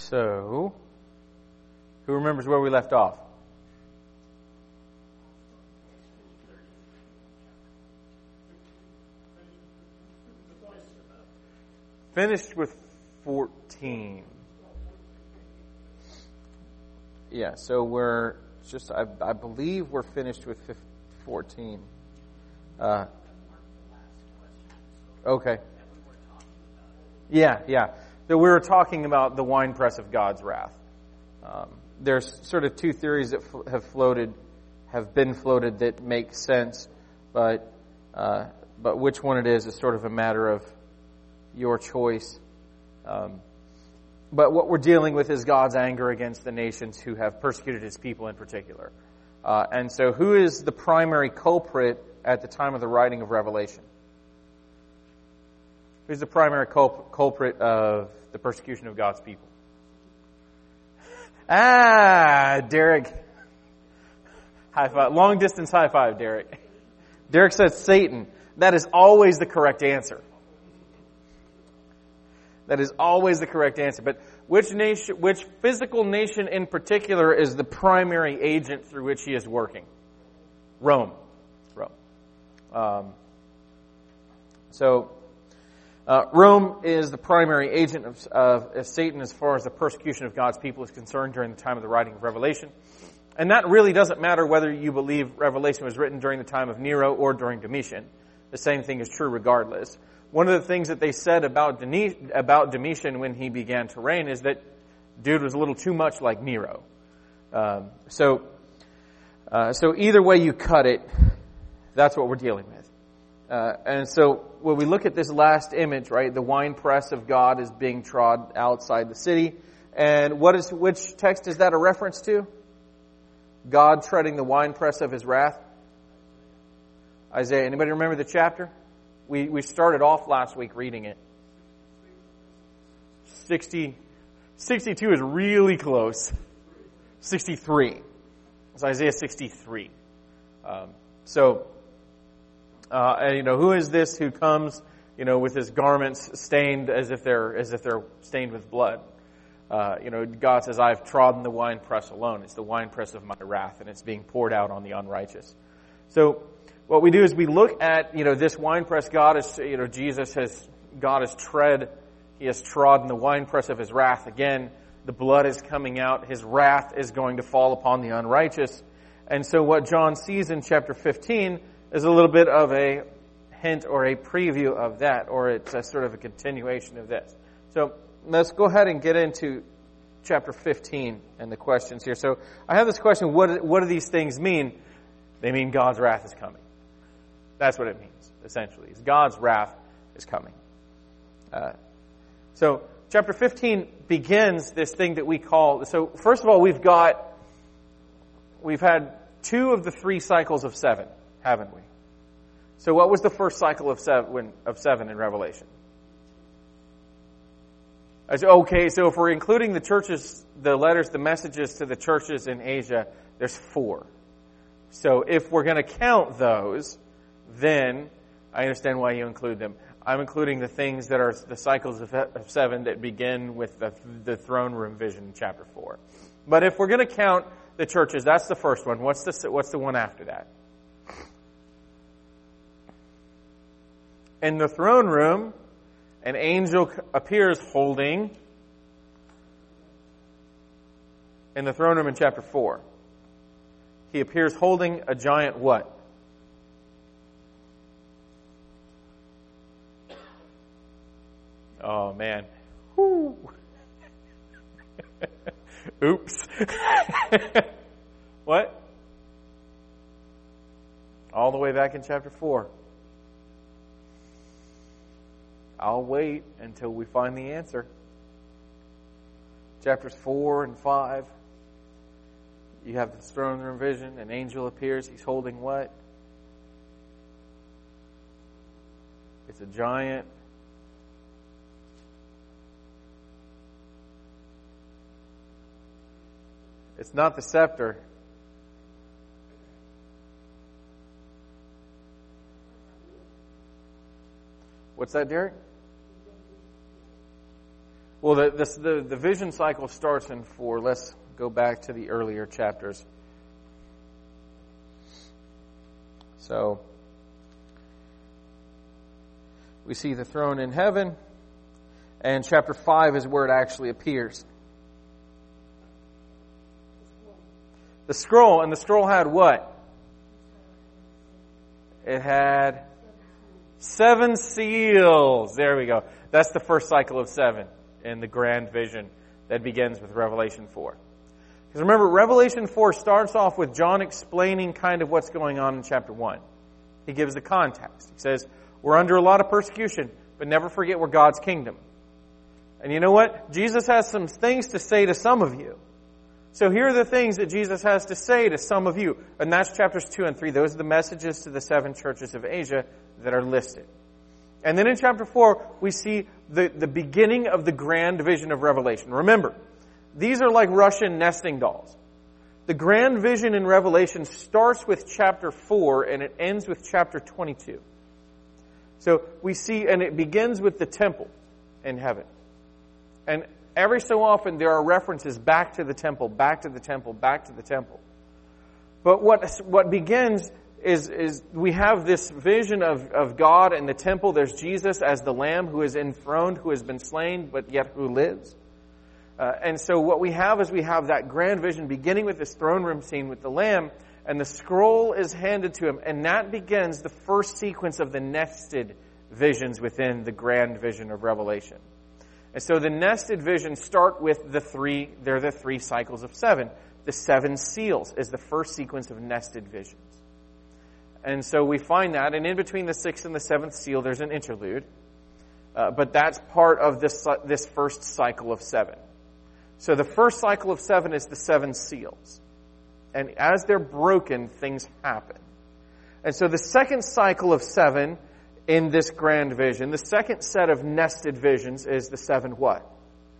So, who remembers where we left off? Finished with 14. Yeah, so we're just, I believe we're finished with 14. Okay. Yeah. So we were talking about the winepress of God's wrath. There's sort of two theories that have been floated that make sense, but which one it is sort of a matter of your choice. But what we're dealing with is God's anger against the nations who have persecuted His people in particular. And so who is the primary culprit at the time of the writing of Revelation? Who's the primary culprit of the persecution of God's people? Derek. High five. Long distance high five, Derek. Derek says Satan. That is always the correct answer. That is always the correct answer. But which physical nation in particular is the primary agent through which he is working? Rome. Rome is the primary agent of Satan as far as the persecution of God's people is concerned during the time of the writing of Revelation. And that really doesn't matter whether you believe Revelation was written during the time of Nero or during Domitian. The same thing is true regardless. One of the things that they said about Domitian when he began to reign is that dude was a little too much like Nero. So either way you cut it, that's what we're dealing with. And so when we look at this last image, right, the winepress of God is being trod outside the city. And which text is that a reference to? God treading the winepress of His wrath? Isaiah. Anybody remember the chapter? We started off last week reading it. 62 is really close. 63. It's Isaiah 63. Who is this who comes, with his garments stained as if they're stained with blood? God says, "I've trodden the winepress alone. It's the winepress of my wrath, and it's being poured out on the unrighteous." So, what we do is we look at, this winepress. God is, He has trodden the winepress of His wrath again. The blood is coming out. His wrath is going to fall upon the unrighteous. And so what John sees in chapter 15 is a little bit of a hint or a preview of that, or it's a sort of a continuation of this. So let's go ahead and get into chapter 15 and the questions here. So I have this question, what do these things mean? They mean God's wrath is coming. That's what it means, essentially. God's wrath is coming. So chapter 15 begins this thing that we call... So first of all, we've had 2 of the 3 cycles of 7, haven't we? So what was the first cycle of 7 in Revelation? Okay, so if we're including the churches, the letters, the messages to the churches in Asia, there's 4. So if we're going to count those, then I understand why you include them. I'm including the things that are the cycles of 7 that begin with the throne room vision in chapter 4. But if we're going to count the churches, that's the first one. What's the one after that? In the throne room, an angel appears holding, in the throne room in chapter 4, he appears holding a giant what? Oh, man. Woo. Oops. What? All the way back in chapter 4. I'll wait until we find the answer. Chapters 4 and 5. You have the throne room vision. An angel appears. He's holding what? It's a giant. It's not the scepter. What's that, Derek? Well, the vision cycle starts in 4. Let's go back to the earlier chapters. So, we see the throne in heaven, and chapter 5 is where it actually appears. The scroll, and the scroll had what? It had 7 seals. There we go. That's the first cycle of 7 in the grand vision that begins with Revelation 4. Because remember, Revelation 4 starts off with John explaining kind of what's going on in chapter 1. He gives the context. He says, we're under a lot of persecution, but never forget we're God's kingdom. And you know what? Jesus has some things to say to some of you. So here are the things that Jesus has to say to some of you. And that's chapters 2 and 3. Those are the messages to the 7 churches of Asia that are listed. And then in chapter 4, we see the beginning of the grand vision of Revelation. Remember, these are like Russian nesting dolls. The grand vision in Revelation starts with chapter 4 and it ends with chapter 22. So we see, and it begins with the temple in heaven. And every so often there are references back to the temple, back to the temple, back to the temple. But what begins is we have this vision of God and the temple. There's Jesus as the Lamb who is enthroned, who has been slain, but yet who lives. And so what we have is we have that grand vision beginning with this throne room scene with the Lamb, and the scroll is handed to him, and that begins the first sequence of the nested visions within the grand vision of Revelation. And so the nested visions start with they're the 3 cycles of 7. The 7 seals is the first sequence of nested visions. And so we find that, and in between the 6th and the 7th seal, there's an interlude. But that's part of this first cycle of 7. So the first cycle of 7 is the 7 seals. And as they're broken, things happen. And so the second cycle of 7 in this grand vision, the second set of nested visions is the 7 what?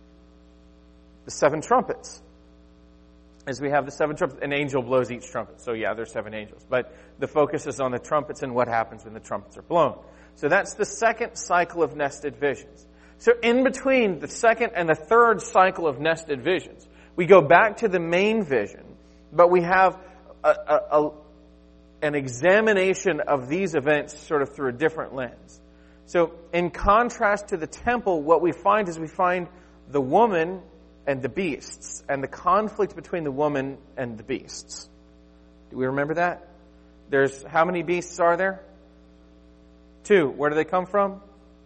The 7 trumpets. As we have the 7 trumpets, an angel blows each trumpet. So yeah, there's 7 angels. But the focus is on the trumpets and what happens when the trumpets are blown. So that's the second cycle of nested visions. So in between the second and the third cycle of nested visions, we go back to the main vision, but we have an examination of these events sort of through a different lens. So in contrast to the temple, what we find is we find the woman and the beasts, and the conflict between the woman and the beasts. Do we remember that? There's, how many beasts are there? 2. Where do they come from?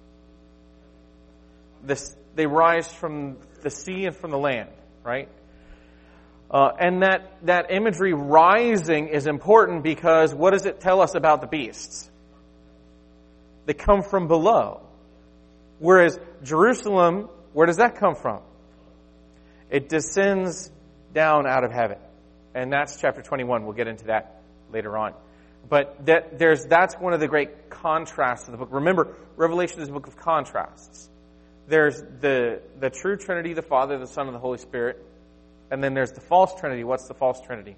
They rise from the sea and from the land, right? And that imagery rising is important because what does it tell us about the beasts? They come from below. Whereas Jerusalem, where does that come from? It descends down out of heaven. And that's chapter 21. We'll get into that later on. But that's one of the great contrasts of the book. Remember, Revelation is a book of contrasts. There's the true Trinity, the Father, the Son, and the Holy Spirit. And then there's the false Trinity. What's the false Trinity?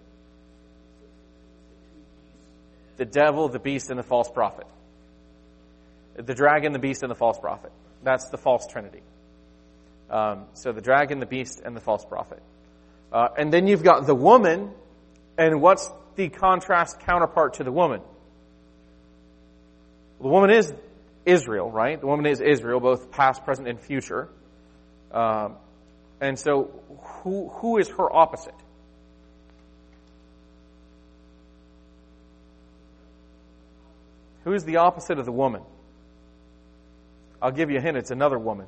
The devil, the beast, and the false prophet. The dragon, the beast, and the false prophet. That's the false Trinity. So the dragon, the beast, and the false prophet. And then you've got the woman, and what's the contrast counterpart to the woman? The woman is Israel, right? The woman is Israel, both past, present, and future. And so who is her opposite? Who is the opposite of the woman? I'll give you a hint. It's another woman.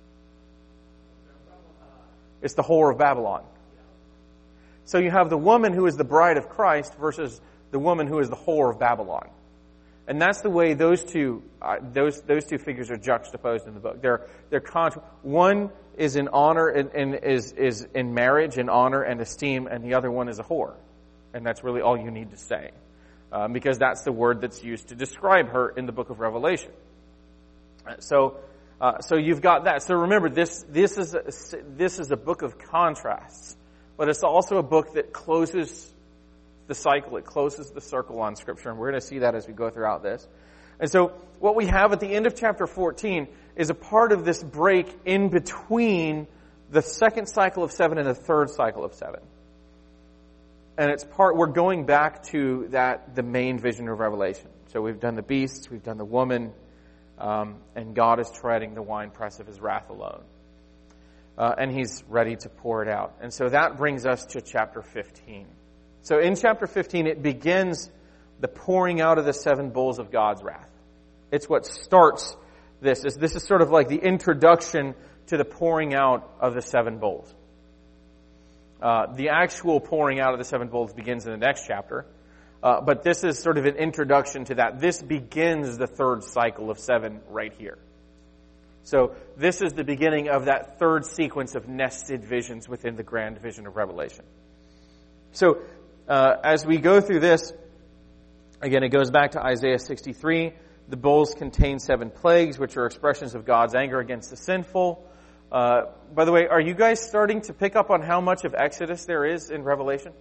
It's the whore of Babylon. So you have the woman who is the bride of Christ versus the woman who is the whore of Babylon. And that's the way those two figures are juxtaposed in the book. One is in honor and is in marriage and honor and esteem, and the other one is a whore. And that's really all you need to say. Because that's the word that's used to describe her in the book of Revelation. So you've got that. So remember, this is a book of contrasts, but it's also a book that closes the cycle. It closes the circle on Scripture, and we're going to see that as we go throughout this. And so what we have at the end of chapter 14 is a part of this break in between the second cycle of 7 and the third cycle of 7. And we're going back to the main vision of Revelation. So we've done the beasts, we've done the woman, and God is treading the winepress of his wrath alone. And he's ready to pour it out. And so that brings us to chapter 15. So in chapter 15, it begins the pouring out of the 7 bowls of God's wrath. It's what starts this. This is sort of like the introduction to the pouring out of the 7 bowls. The actual pouring out of the 7 bowls begins in the next chapter. But this is sort of an introduction to that. This begins the third cycle of 7 right here. So this is the beginning of that third sequence of nested visions within the grand vision of Revelation. So as we go through this, again, it goes back to Isaiah 63. The bowls contain 7 plagues, which are expressions of God's anger against the sinful. By the way, are you guys starting to pick up on how much of Exodus there is in Revelation?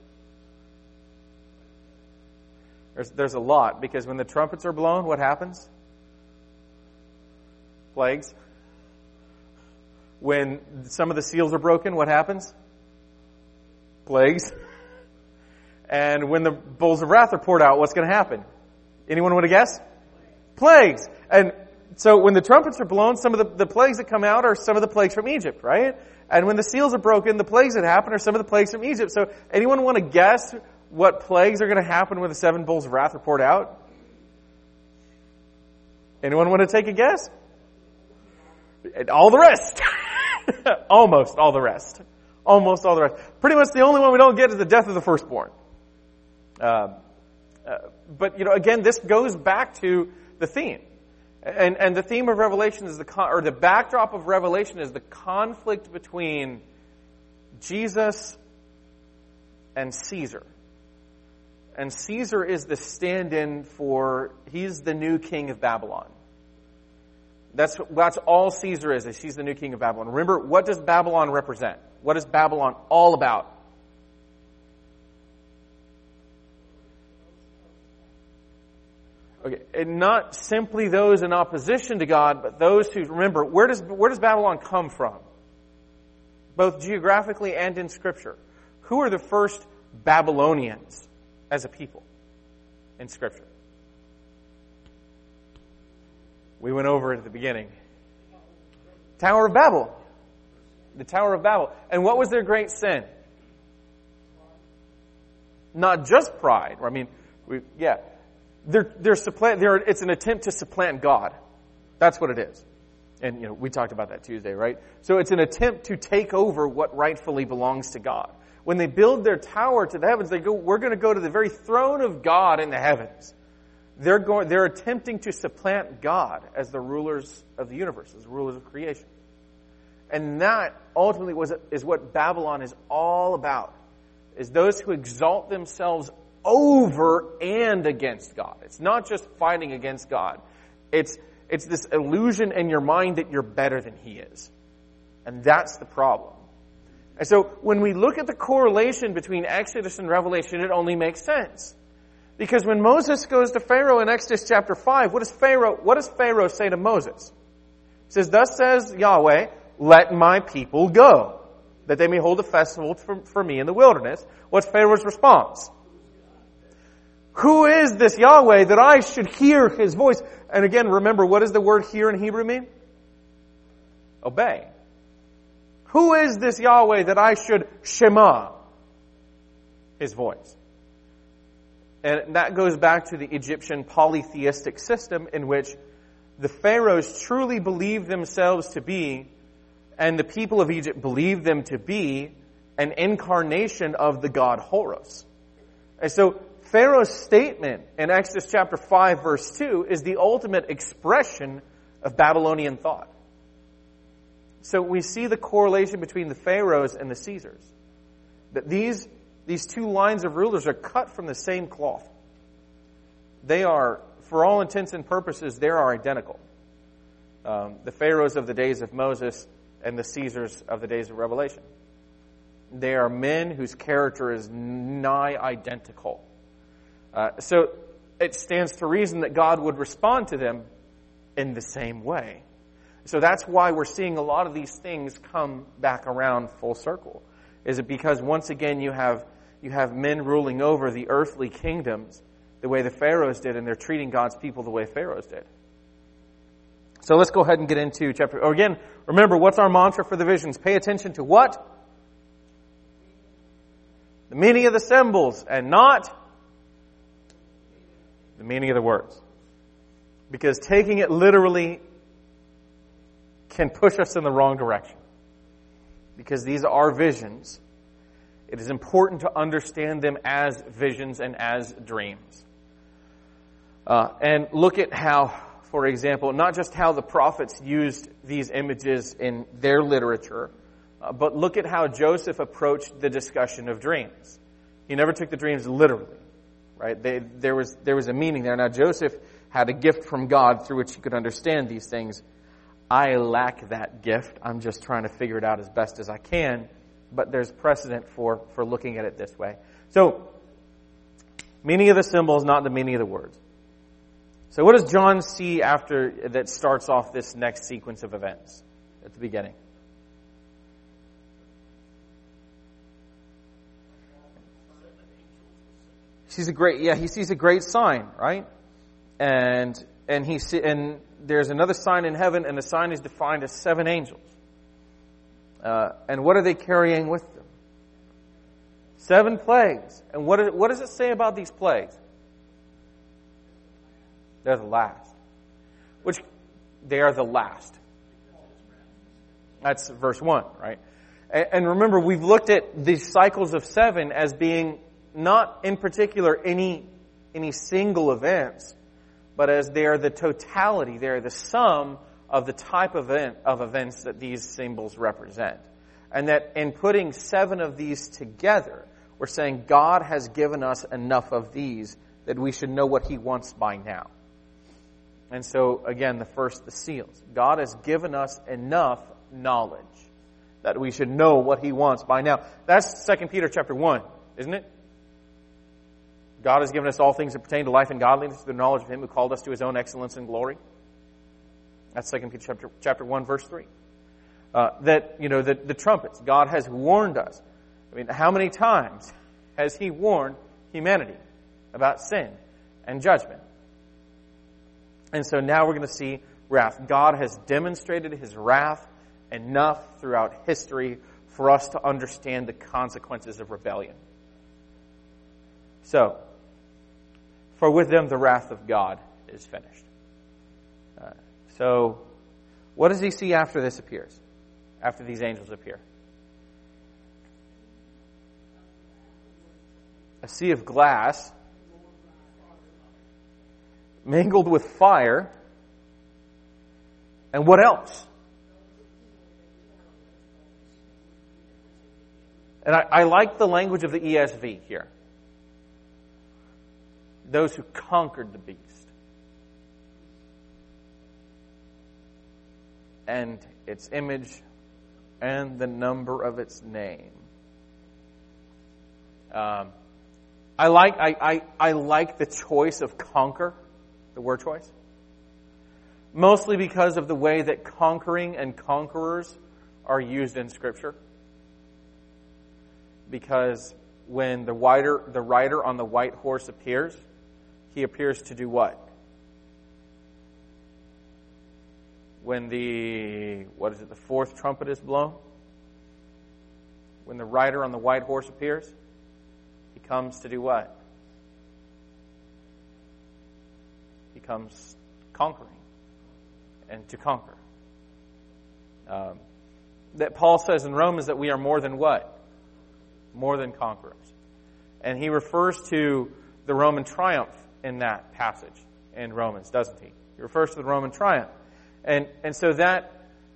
There's a lot, because when the trumpets are blown, what happens? Plagues. When some of the seals are broken, what happens? Plagues. And when the bowls of wrath are poured out, what's going to happen? Anyone want to guess? Plagues. And so when the trumpets are blown, some of the plagues that come out are some of the plagues from Egypt, right? And when the seals are broken, the plagues that happen are some of the plagues from Egypt. So anyone want to guess what plagues are going to happen when the 7 bowls of wrath are poured out? Anyone want to take a guess? All the rest. Almost all the rest. Almost all the rest. Pretty much the only one we don't get is the death of the firstborn. But, again, this goes back to the theme. And the theme of Revelation is the backdrop of Revelation is the conflict between Jesus and Caesar. And Caesar is the stand-in he's the new king of Babylon. That's all Caesar is he's the new king of Babylon. Remember, what does Babylon represent? What is Babylon all about? Okay, and not simply those in opposition to God, but those who, remember, where does Babylon come from? Both geographically and in Scripture. Who are the first Babylonians as a people in Scripture? We went over it at the beginning. Tower of Babel. The Tower of Babel. And what was their great sin? Not just pride. I mean, it's an attempt to supplant God. That's what it is. And, we talked about that Tuesday, right? So it's an attempt to take over what rightfully belongs to God. When they build their tower to the heavens, we're going to go to the very throne of God in the heavens. They're attempting to supplant God as the rulers of the universe, as rulers of creation. And that ultimately is what Babylon is all about, is those who exalt themselves over and against God. It's not just fighting against God. It's this illusion in your mind that you're better than He is. And that's the problem. And so when we look at the correlation between Exodus and Revelation, it only makes sense. Because when Moses goes to Pharaoh in Exodus chapter 5, what does Pharaoh say to Moses? He says, "Thus says Yahweh, let my people go, that they may hold a festival for me in the wilderness." What's Pharaoh's response? Who is this Yahweh that I should hear His voice? And again, remember, what does the word hear in Hebrew mean? Obey. Who is this Yahweh that I should shema His voice? And that goes back to the Egyptian polytheistic system in which the pharaohs truly believed themselves to be, and the people of Egypt believed them to be, an incarnation of the god Horus. And so Pharaoh's statement in Exodus chapter 5 verse 2 is the ultimate expression of Babylonian thought. So we see the correlation between the pharaohs and the Caesars. That these two lines of rulers are cut from the same cloth. They are, for all intents and purposes, they are identical. The pharaohs of the days of Moses and the Caesars of the days of Revelation. They are men whose character is nigh identical. So it stands to reason that God would respond to them in the same way. So that's why we're seeing a lot of these things come back around full circle. Is it because once again you have men ruling over the earthly kingdoms the way the pharaohs did, and they're treating God's people the way pharaohs did. So let's go ahead and get into chapter. Oh, again, remember, what's our mantra for the visions? Pay attention to what? The meaning of the symbols, and not the meaning of the words. Because taking it literally can push us in the wrong direction. Because these are visions. It is important to understand them as visions and as dreams. And look at how, for example, not just how the prophets used these images in their literature, but look at how Joseph approached the discussion of dreams. He never took the dreams literally, right? There was a meaning there. Now, Joseph had a gift from God through which he could understand these things. I lack that gift. I'm just trying to figure it out as best as I can, but there's precedent for looking at it this way. So, meaning of the symbols, not the meaning of the words. So what does John see after that starts off this next sequence of events at the beginning? He sees a great sign, right? And there's another sign in heaven, and the sign is defined as 7 angels. And what are they carrying with them? 7 plagues. And what does it say about these plagues? They're the last. They are the last. That's verse 1, right? And remember, we've looked at these cycles of 7 as being not in particular any single events, but as they are the totality, they are the sum of the type of events that these symbols represent. And that in putting 7 of these together, we're saying God has given us enough of these that we should know what He wants by now. And so, again, the seals. God has given us enough knowledge that we should know what He wants by now. That's 2 Peter chapter 1, isn't it? God has given us all things that pertain to life and godliness through the knowledge of Him who called us to His own excellence and glory. That's 2 Peter chapter 1, verse 3. The trumpets. God has warned us. I mean, how many times has He warned humanity about sin and judgment? And so now we're going to see wrath. God has demonstrated His wrath enough throughout history for us to understand the consequences of rebellion. So, for with them the wrath of God is finished. So, what does He see after this appears? After these angels appear? A sea of glass mingled with fire. And what else? And I like the language of the ESV here. Those who conquered the beast. And its image and the number of its name. I like the choice of conquer, the word choice. Mostly because of the way that conquering and conquerors are used in Scripture. Because when the rider on the white horse appears, he appears to do what? When the fourth trumpet is blown? When the rider on the white horse appears, he comes to do what? He comes conquering and to conquer. That Paul says in Romans that we are more than what? More than conquerors. And he refers to the Roman triumph in that passage in Romans, doesn't he? He refers to the Roman triumph. And so that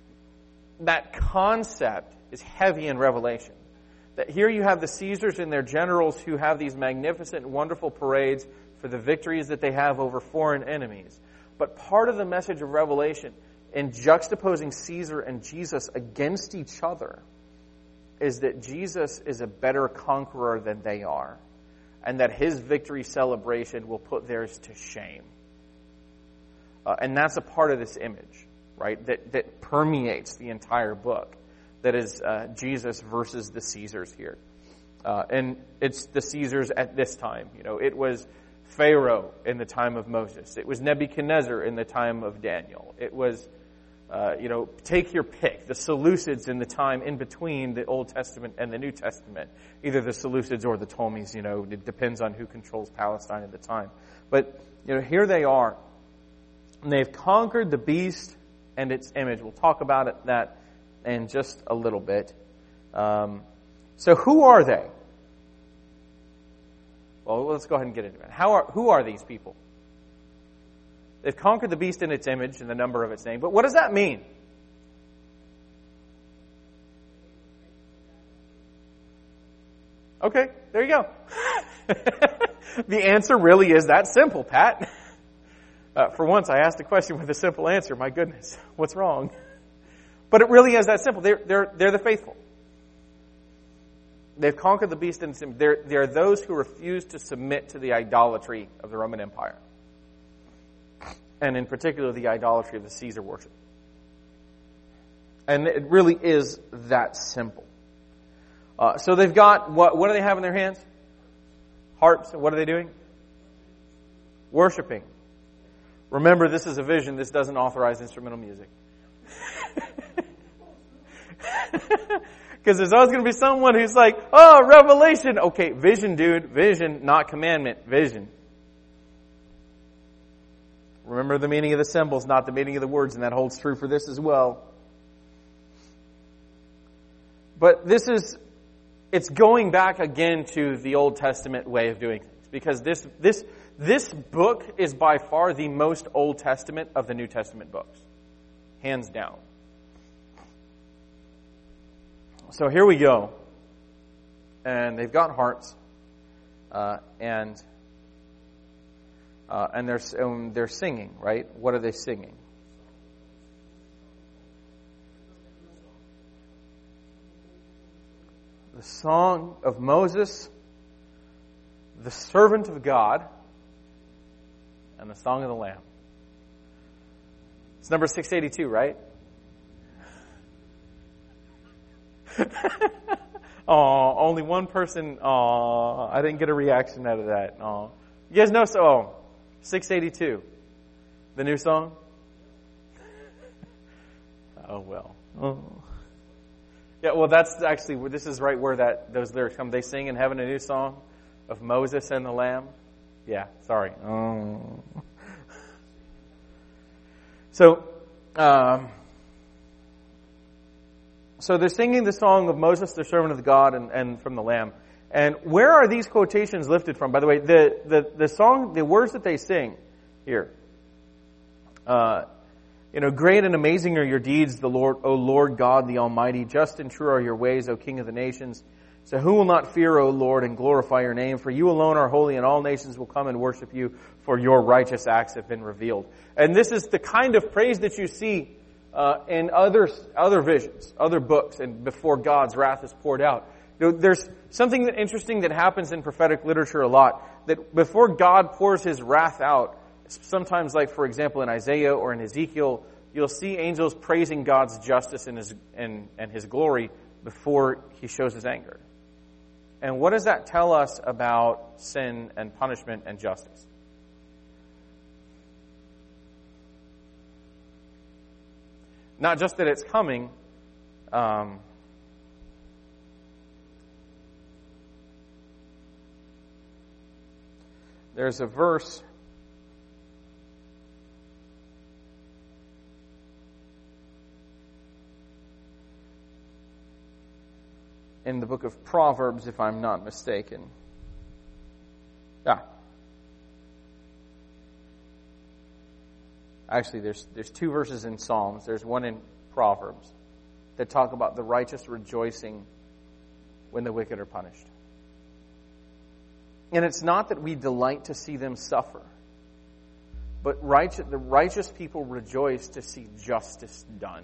concept is heavy in Revelation. That here you have the Caesars and their generals who have these magnificent, wonderful parades for the victories that they have over foreign enemies. But part of the message of Revelation in juxtaposing Caesar and Jesus against each other is that Jesus is a better conqueror than they are, and that His victory celebration will put theirs to shame. And that's a part of this image. right, that permeates the entire book. That is Jesus versus the Caesars here. And it's the Caesars at this time. It was Pharaoh in the time of Moses. It was Nebuchadnezzar in the time of Daniel. It was, take your pick. The Seleucids in the time in between the Old Testament and the New Testament. Either the Seleucids or the Ptolemies, it depends on who controls Palestine at the time. But, here they are. And they've conquered the beast and its image. We'll talk about that in just a little bit. So who are they? Well, let's go ahead and get into it. Who are these people? They've conquered the beast in its image and the number of its name. But what does that mean? Okay, there you go. The answer really is that simple, Pat. For once, I asked a question with a simple answer. My goodness, what's wrong? But it really is that simple. They're the faithful. They've conquered the beast, and they're those who refuse to submit to the idolatry of the Roman Empire. And in particular, the idolatry of the Caesar worship. And it really is that simple. So they've got, what do they have in their hands? Harps. And what are they doing? Worshiping. Remember, this is a vision. This doesn't authorize instrumental music. Because there's always going to be someone who's like, oh, revelation. Okay, vision, dude. Vision, not commandment. Vision. Remember the meaning of the symbols, not the meaning of the words, and that holds true for this as well. But it's going back again to the Old Testament way of doing things. Because this book is by far the most Old Testament of the New Testament books. Hands down. So here we go. And they've got harps. And they're singing, right? What are they singing? The song of Moses, the servant of God, and the song of the Lamb. It's number 682, right? Oh, only one person. Oh, I didn't get a reaction out of that. Oh, you guys know 682, the new song. Oh well. Oh. Yeah, well, that's actually, this is right where those lyrics come. They sing in heaven a new song of Moses and the Lamb. Yeah, sorry. Oh. So they're singing the song of Moses, the servant of God, and from the Lamb. And where are these quotations lifted from? By the way, the song, the words that they sing here. Great and amazing are your deeds, O Lord God, the Almighty. Just and true are your ways, O King of the nations. So who will not fear, O Lord, and glorify your name? For you alone are holy, and all nations will come and worship you, for your righteous acts have been revealed. And this is the kind of praise that you see in other visions, other books, and before God's wrath is poured out. There's something interesting that happens in prophetic literature a lot, that before God pours His wrath out, sometimes like, for example, in Isaiah or in Ezekiel, you'll see angels praising God's justice and His glory before He shows His anger. And what does that tell us about sin and punishment and justice? Not just that it's coming, there's a verse in the book of Proverbs, if I'm not mistaken. Actually, there's two verses in Psalms. There's one in Proverbs that talk about the righteous rejoicing when the wicked are punished. And it's not that we delight to see them suffer, but the righteous people rejoice to see justice done.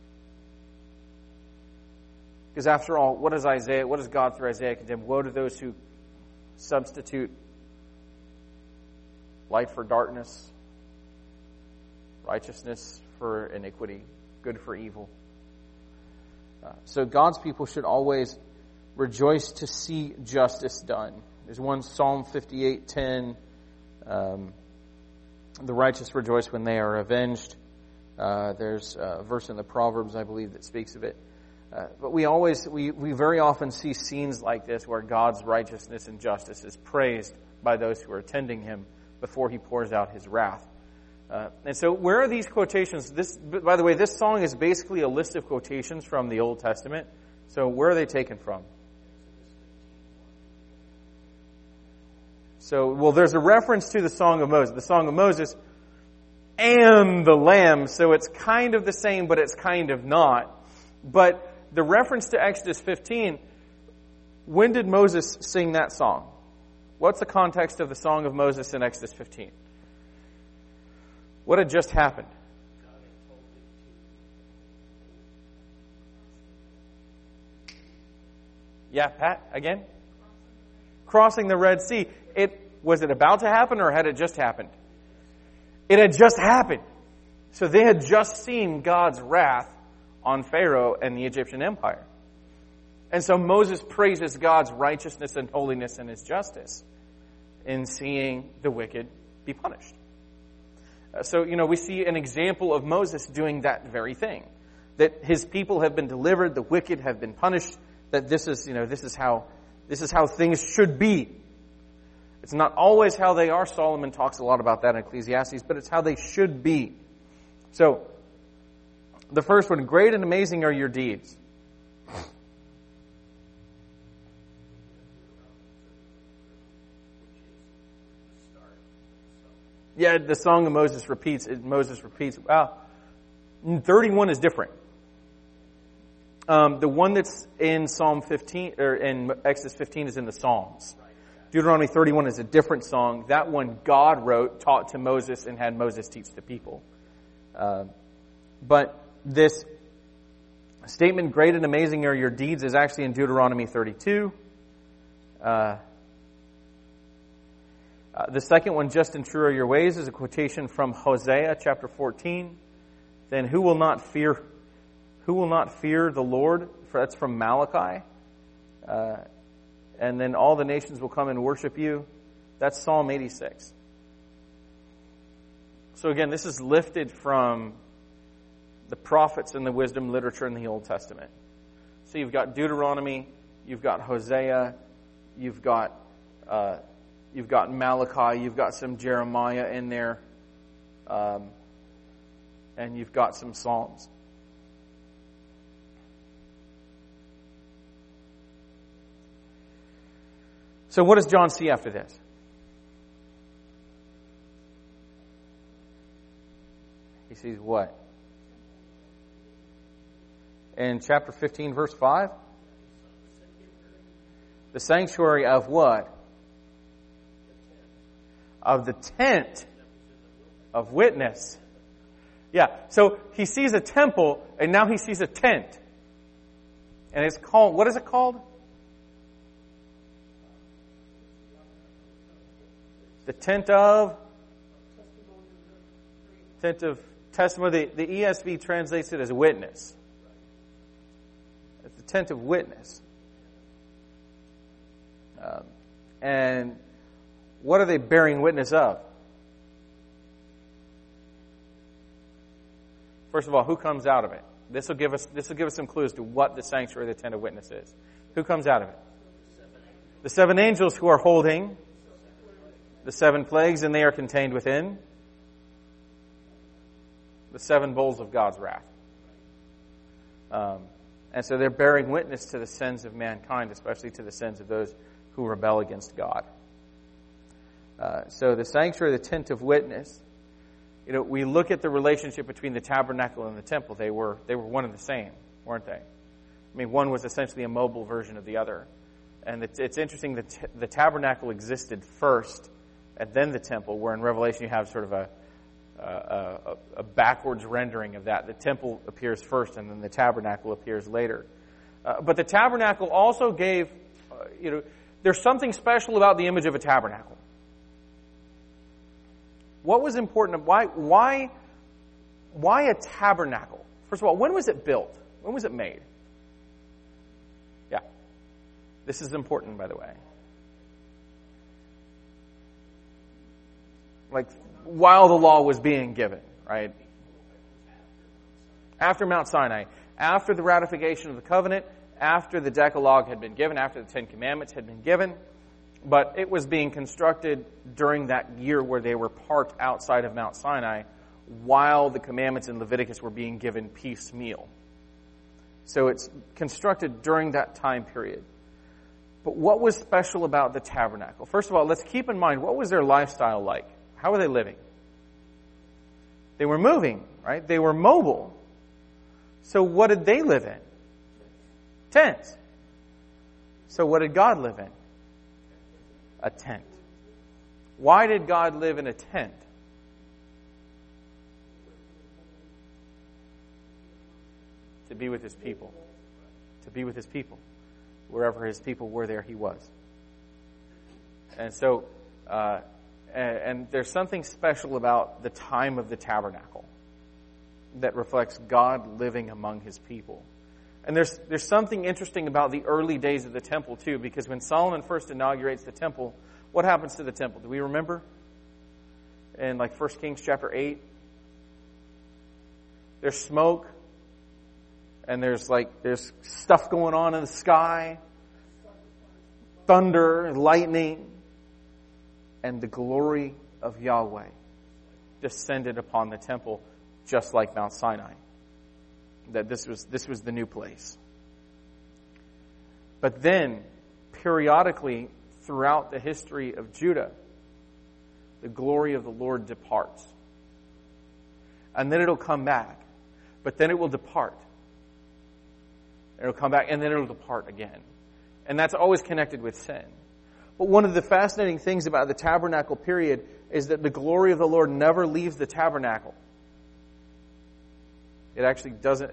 Because after all, what does God through Isaiah condemn? Woe to those who substitute light for darkness, righteousness for iniquity, good for evil. So God's people should always rejoice to see justice done. There's one Psalm 58:10. The righteous rejoice when they are avenged. There's a verse in the Proverbs, I believe, that speaks of it. But we very often see scenes like this where God's righteousness and justice is praised by those who are attending Him before He pours out His wrath. And so where are these quotations? By the way, this song is basically a list of quotations from the Old Testament. So where are they taken from? So, well, there's a reference to the Song of Moses. The Song of Moses and the Lamb, so it's kind of the same, but it's kind of not. But the reference to Exodus 15, when did Moses sing that song? What's the context of the Song of Moses in Exodus 15? What had just happened? Yeah, Pat, again? Crossing the Red Sea. Was it about to happen or had it just happened? It had just happened. So they had just seen God's wrath on Pharaoh and the Egyptian Empire. And so Moses praises God's righteousness and holiness and His justice in seeing the wicked be punished. So, we see an example of Moses doing that very thing. That his people have been delivered, the wicked have been punished, that this is how things should be. It's not always how they are. Solomon talks a lot about that in Ecclesiastes, but it's how they should be. So, the first one, great and amazing are your deeds. Yeah, the Song of Moses repeats. Wow, 31 is different. The one that's in Psalm 15 or in Exodus 15 is in the Psalms. Deuteronomy 31 is a different song. That one God wrote, taught to Moses, and had Moses teach the people. But this statement, great and amazing are your deeds, is actually in Deuteronomy 32. The second one, just and true are your ways, is a quotation from Hosea chapter 14. Then who will not fear the Lord? That's from Malachi. And then all the nations will come and worship you. That's Psalm 86. So again, this is lifted from the prophets and the wisdom literature in the Old Testament. So you've got Deuteronomy, you've got Hosea, you've got Malachi, you've got some Jeremiah in there, and you've got some Psalms. So what does John see after this? He sees what? In chapter 15, verse 5? The sanctuary of what? Of the tent of witness. Yeah, so he sees a temple, and now he sees a tent. And it's called, what is it called? The tent of testimony. The ESV translates it as witness. It's the tent of witness. And what are they bearing witness of? First of all, who comes out of it? This will give us some clues to what the sanctuary of the tent of witness is. Who comes out of it? The 7 angels who are holding the 7 plagues, and they are contained within the 7 bowls of God's wrath. And so they're bearing witness to the sins of mankind, especially to the sins of those who rebel against God. So the sanctuary, the tent of witness, we look at the relationship between the tabernacle and the temple. They were one and the same, weren't they? I mean, one was essentially a mobile version of the other. And it's interesting that the tabernacle existed first, and then the temple, where in Revelation you have sort of a backwards rendering of that. The temple appears first, and then the tabernacle appears later. But the tabernacle also gave, there's something special about the image of a tabernacle. What was important? Why why a tabernacle? First of all, when was it built? When was it made? Yeah. This is important, by the way. Like, while the law was being given, right? After Mount Sinai, after the ratification of the covenant, after the Decalogue had been given, after the Ten Commandments had been given, but it was being constructed during that year where they were parked outside of Mount Sinai while the commandments in Leviticus were being given piecemeal. So it's constructed during that time period. But what was special about the tabernacle? First of all, let's keep in mind, what was their lifestyle like? How were they living? They were moving, right? They were mobile. So what did they live in? Tents. So what did God live in? A tent. Why did God live in a tent? To be with His people. To be with His people. Wherever His people were, there He was. And so, and there's something special about the time of the tabernacle that reflects God living among His people. And there's something interesting about the early days of the temple too, because when Solomon first inaugurates the temple, what happens to the temple? Do we remember? In 1 Kings chapter 8, there's smoke, and there's stuff going on in the sky, thunder, lightning, and the glory of Yahweh descended upon the temple, just like Mount Sinai. That this was the new place. But then, periodically, throughout the history of Judah, the glory of the Lord departs. And then it'll come back. But then it will depart. It'll come back, and then it'll depart again. And that's always connected with sin. But one of the fascinating things about the tabernacle period is that the glory of the Lord never leaves the tabernacle. It actually doesn't,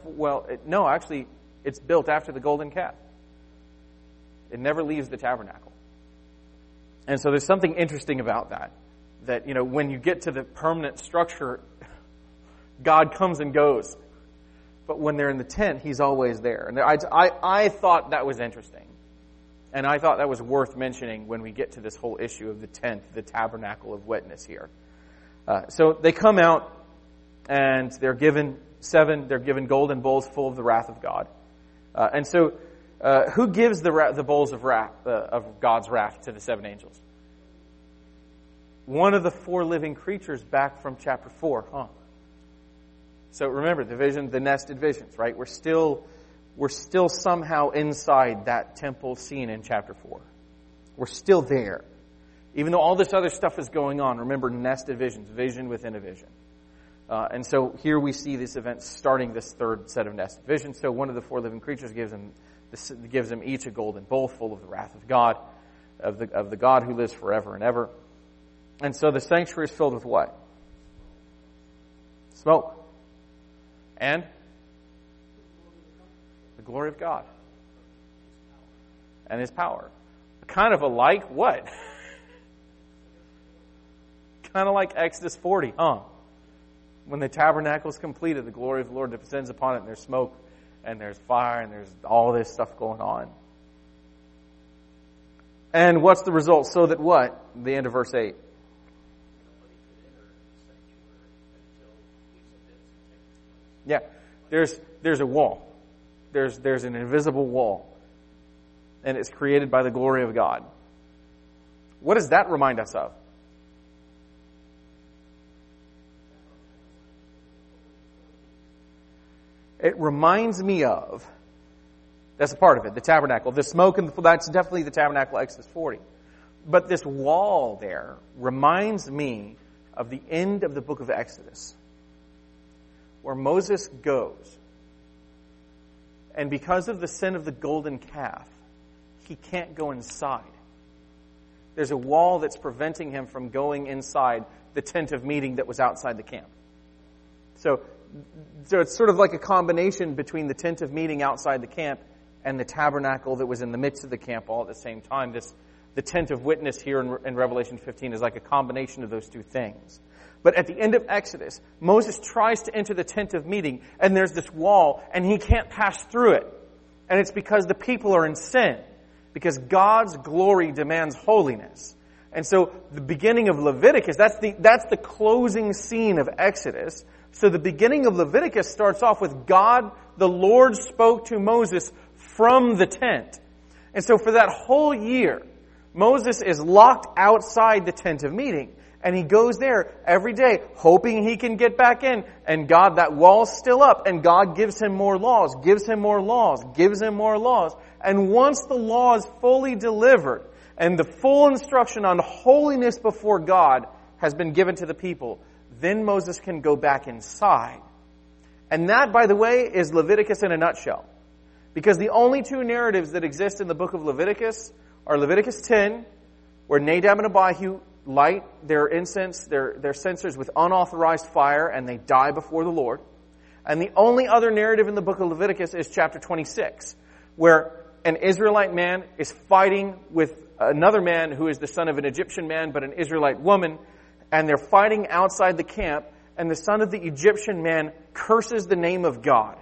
it's built after the golden calf. It never leaves the tabernacle. And so there's something interesting about that. That, when you get to the permanent structure, God comes and goes. But when they're in the tent, He's always there. And I thought that was interesting. And I thought that was worth mentioning when we get to this whole issue of the tent, the tabernacle of witness here. So they come out, and they're given golden bowls full of the wrath of God. And so, who gives the bowls of wrath, of God's wrath to the 7 angels? One of the 4 living creatures back from chapter 4, So remember, the nested visions, right? We're still somehow inside that temple scene in chapter 4. We're still there. Even though all this other stuff is going on, remember, nested visions, vision within a vision. And so here we see this event starting this 3rd set of nested visions. So one of the 4 living creatures gives them each a golden bowl full of the wrath of God, of the God who lives forever and ever. And so the sanctuary is filled with what? Smoke. And the glory of God. And His power. Kind of like what? Kind of like Exodus 40, When the tabernacle is completed, the glory of the Lord descends upon it, and there's smoke, and there's fire, and there's all this stuff going on. And what's the result? So that what? The end of verse 8. Yeah, there's a wall. There's an invisible wall. And it's created by the glory of God. What does that remind us of? It reminds me of, that's a part of it, the tabernacle. The smoke, that's definitely the tabernacle, Exodus 40. But this wall there reminds me of the end of the book of Exodus, where Moses goes, and because of the sin of the golden calf, he can't go inside. There's a wall that's preventing him from going inside the tent of meeting that was outside the camp. So it's sort of like a combination between the tent of meeting outside the camp and the tabernacle that was in the midst of the camp all at the same time. The tent of witness here in Revelation 15 is like a combination of those two things. But at the end of Exodus, Moses tries to enter the tent of meeting, and there's this wall, and he can't pass through it. And it's because the people are in sin. Because God's glory demands holiness. And so the beginning of Leviticus, that's the closing scene of Exodus. So the beginning of Leviticus starts off with God, the Lord spoke to Moses from the tent. And so for that whole year, Moses is locked outside the tent of meeting. And he goes there every day, hoping he can get back in. And God, that wall's still up. And God gives him more laws, gives him more laws, gives him more laws. And once the law is fully delivered, and the full instruction on holiness before God has been given to the people, then Moses can go back inside. And that, by the way, is Leviticus in a nutshell. Because the only two narratives that exist in the book of Leviticus are Leviticus 10, where Nadab and Abihu light their incense, their censers with unauthorized fire, and they die before the Lord. And the only other narrative in the book of Leviticus is chapter 26, where an Israelite man is fighting with another man who is the son of an Egyptian man, but an Israelite woman, and they're fighting outside the camp, and the son of the Egyptian man curses the name of God.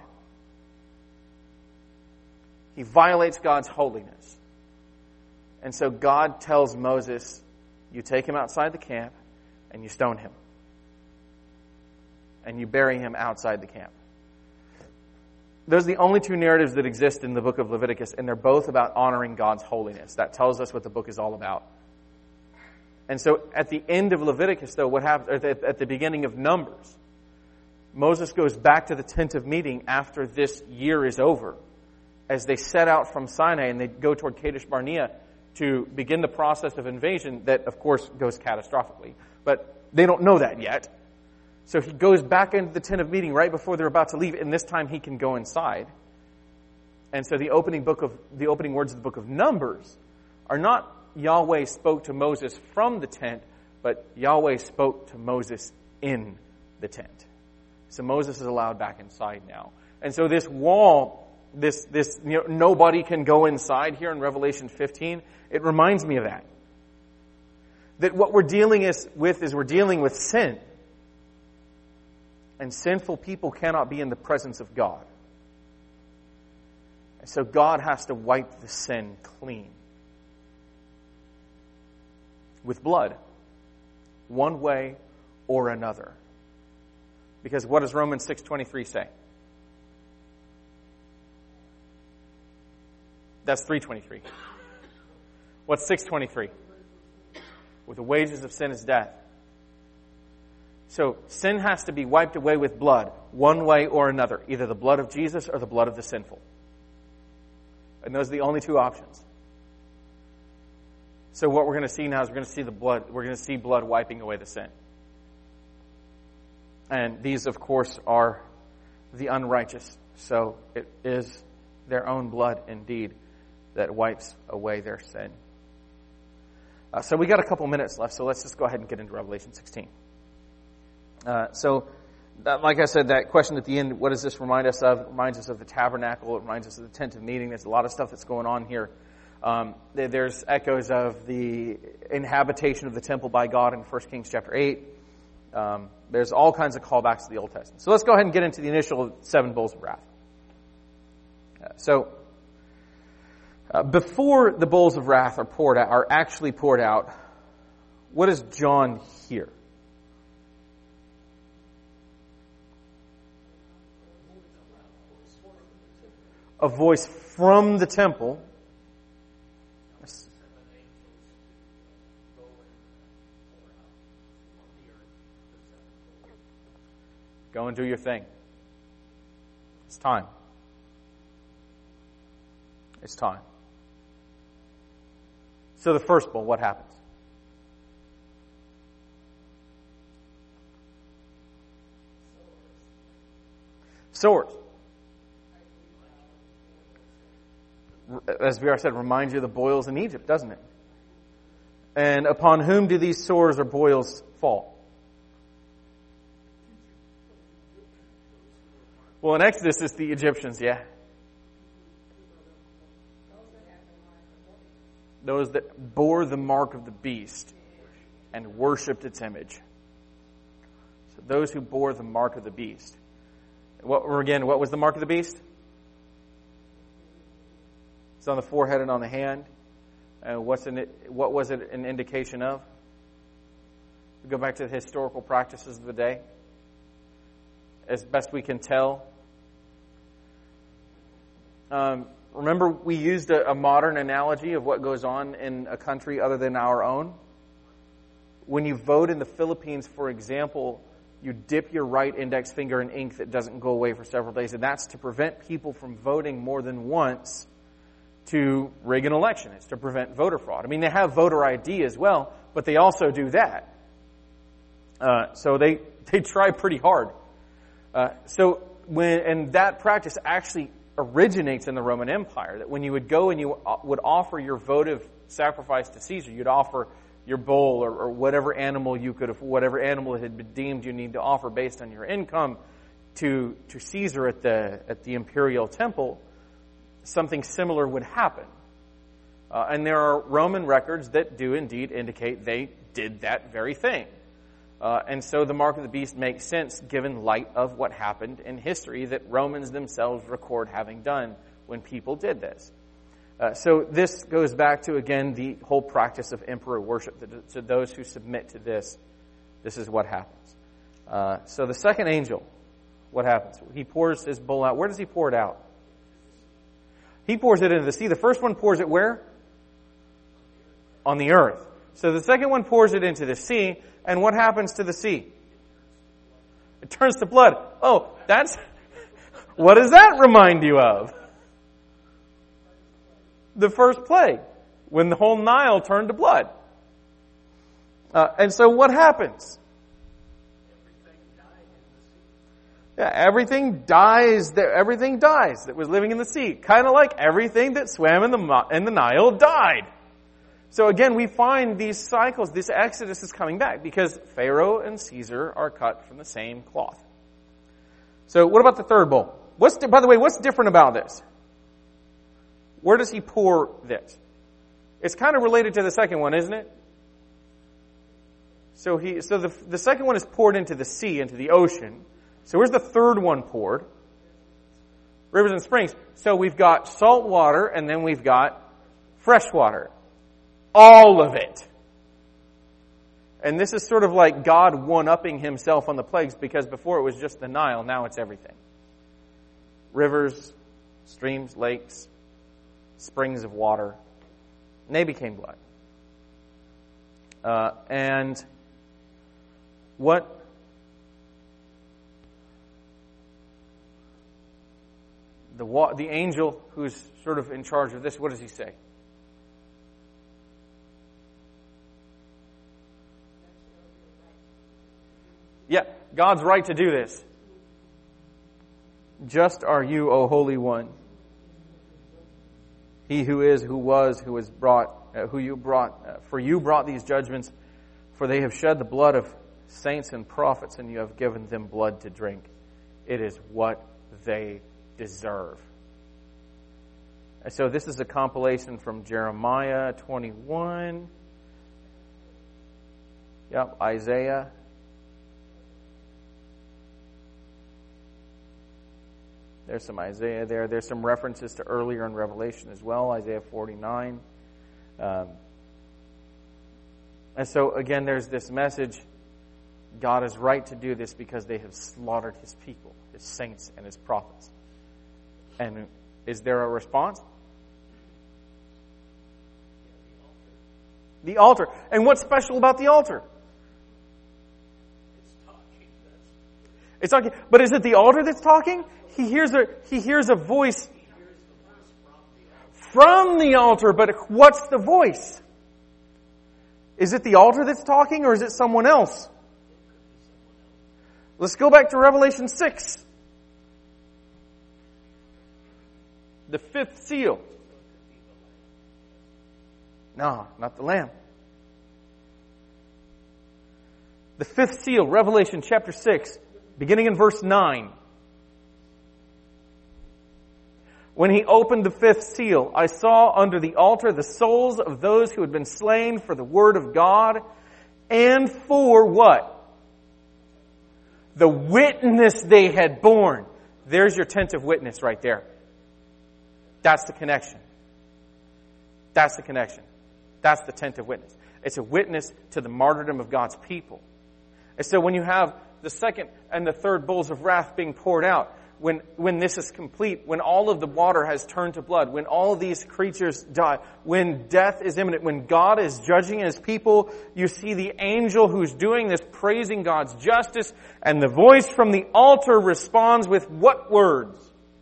He violates God's holiness. And so God tells Moses, you take him outside the camp, and you stone him. And you bury him outside the camp. Those are the only two narratives that exist in the book of Leviticus, and they're both about honoring God's holiness. That tells us what the book is all about. And so at the end of Leviticus, though, what happens, at the beginning of Numbers, Moses goes back to the tent of meeting after this year is over, as they set out from Sinai and they go toward Kadesh Barnea to begin the process of invasion that, of course, goes catastrophically. But they don't know that yet. So he goes back into the tent of meeting right before they're about to leave, and this time he can go inside. And so the opening words of the book of Numbers are not Yahweh spoke to Moses from the tent, but Yahweh spoke to Moses in the tent. So Moses is allowed back inside now. And so this wall, this nobody can go inside here in Revelation 15, it reminds me of that. That what we're dealing with is we're dealing with sin. And sinful people cannot be in the presence of God. And so God has to wipe the sin clean. With blood. One way or another. Because what does Romans 6:23 say? That's 3:23. What's 6:23? With the wages of sin is death. So sin has to be wiped away with blood, one way or another, either the blood of Jesus or the blood of the sinful. And those are the only two options. So what we're going to see now is we're going to see the blood. We're going to see blood wiping away the sin. And these, of course, are the unrighteous. So it is their own blood, indeed, that wipes away their sin. So we got a couple minutes left, so let's just go ahead and get into Revelation 16. Like I said, that question at the end, what does this remind us of? It reminds us of the tabernacle. It reminds us of the tent of meeting. There's a lot of stuff that's going on here. There's echoes of the inhabitation of the temple by God in 1 Kings chapter 8. There's all kinds of callbacks to the Old Testament. So let's go ahead and get into the initial 7 bowls of wrath. Before the bowls of wrath are actually poured out, what does John hear? A voice from the temple. Go and do your thing. It's time. It's time. So the first bowl, what happens? Swords. As VR said, reminds you of the boils in Egypt, doesn't it? And upon whom do these swords or boils fall? Well, in Exodus, it's the Egyptians, yeah. Those that bore the mark of the beast and worshipped its image. those who bore the mark of the beast. What was the mark of the beast? It's on the forehead and on the hand. What was it an indication of? We go back to the historical practices of the day. As best we can tell. Remember, we used a modern analogy of what goes on in a country other than our own. When you vote in the Philippines, for example, you dip your right index finger in ink that doesn't go away for several days, and that's to prevent people from voting more than once to rig an election. It's to prevent voter fraud. I mean, they have voter ID as well, but they also do that. So they try pretty hard. And that practice actually originates in the Roman Empire, that when you would go and you would offer your votive sacrifice to Caesar, you'd offer your bull or whatever animal whatever animal it had been deemed you need to offer based on your income to Caesar at the imperial temple, something similar would happen. And there are Roman records that do indeed indicate they did that very thing. And so the mark of the beast makes sense given light of what happened in history that Romans themselves record having done when people did this. So this goes back to, again, the whole practice of emperor worship. To those who submit to this is what happens. So the second angel, what happens? He pours his bowl out. Where does he pour it out? He pours it into the sea. The first one pours it where? On the earth. So the second one pours it into the sea. And what happens to the sea? It turns to blood. Oh, what does that remind you of? The first plague, when the whole Nile turned to blood. And so what happens? Everything dies that was living in the sea. Kind of like everything that swam in the Nile died. So again, we find these cycles, this Exodus is coming back because Pharaoh and Caesar are cut from the same cloth. So what about the third bowl? By the way, what's different about this? Where does he pour this? It's kind of related to the second one, isn't it? So the second one is poured into the sea, into the ocean. So where's the third one poured? Rivers and springs. So we've got salt water and then we've got fresh water. All of it. And this is sort of like God one-upping himself on the plagues because before it was just the Nile, now it's everything. Rivers, streams, lakes, springs of water. And they became blood. And what the angel who's sort of in charge of this, what does he say? Yeah, God's right to do this. Just are you, O Holy One. He who is, who was, who was brought, who you brought, for you brought these judgments, for they have shed the blood of saints and prophets, and you have given them blood to drink. It is what they deserve. And so this is a compilation from Jeremiah 21. Yep, Isaiah. There's some Isaiah there. There's some references to earlier in Revelation as well, Isaiah 49. And so, again, there's this message. God is right to do this because they have slaughtered his people, his saints and his prophets. And is there a response? The altar. And what's special about the altar? It's talking. But is it the altar that's talking? He hears a voice from the altar, but what's the voice? Is it the altar that's talking or is it someone else? Let's go back to Revelation 6. The fifth seal. No, not the Lamb. The fifth seal, Revelation chapter 6, beginning in verse 9. When he opened the fifth seal, I saw under the altar the souls of those who had been slain for the word of God and for what? The witness they had borne. There's your tent of witness right there. That's the connection. That's the connection. That's the tent of witness. It's a witness to the martyrdom of God's people. And so when you have the second and the third bowls of wrath being poured out, when this is complete, when all of the water has turned to blood, when all of these creatures die, when death is imminent, when God is judging His people, you see the angel who's doing this praising God's justice, and the voice from the altar responds with what words?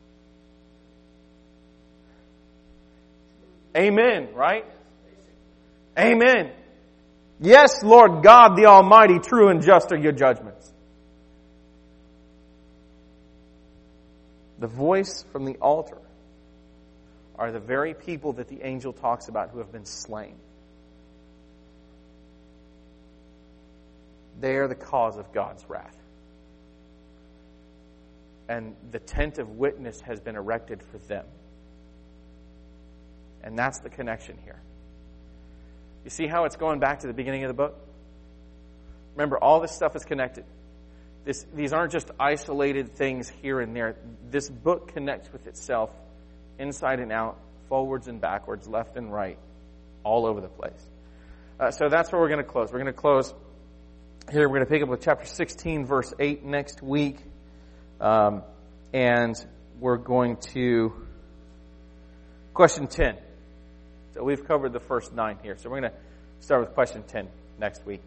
Amen, right? Amen. Yes, Lord God the Almighty, true and just are your judgments. The voice from the altar are the very people that the angel talks about who have been slain. They are the cause of God's wrath. And the tent of witness has been erected for them. And that's the connection here. You see how it's going back to the beginning of the book? Remember, all this stuff is connected. These aren't just isolated things here and there. This book connects with itself inside and out, forwards and backwards, left and right, all over the place. So that's where we're going to close. We're going to close here. We're going to pick up with chapter 16, verse 8 next week. And we're going to question 10. So we've covered the first 9 here. So we're going to start with question 10 next week.